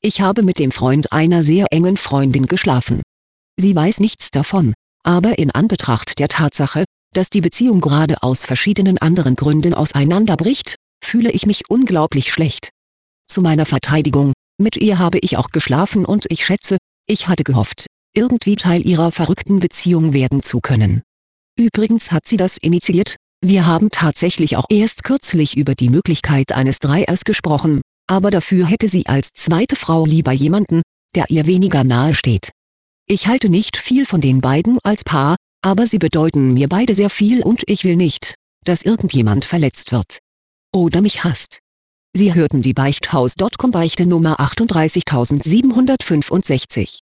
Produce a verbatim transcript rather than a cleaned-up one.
Ich habe mit dem Freund einer sehr engen Freundin geschlafen. Sie weiß nichts davon, aber in Anbetracht der Tatsache, dass die Beziehung gerade aus verschiedenen anderen Gründen auseinanderbricht, fühle ich mich unglaublich schlecht. Zu meiner Verteidigung, mit ihr habe ich auch geschlafen und ich schätze, ich hatte gehofft, irgendwie Teil ihrer verrückten Beziehung werden zu können. Übrigens hat sie das initiiert, wir haben tatsächlich auch erst kürzlich über die Möglichkeit eines Dreiers gesprochen, aber dafür hätte sie als zweite Frau lieber jemanden, der ihr weniger nahe steht. Ich halte nicht viel von den beiden als Paar, aber sie bedeuten mir beide sehr viel und ich will nicht, dass irgendjemand verletzt wird. Oder mich hasst. Sie hörten die Beichthaus Punkt com Beichte Nummer achtunddreißigtausendsiebenhundertfünfundsechzig.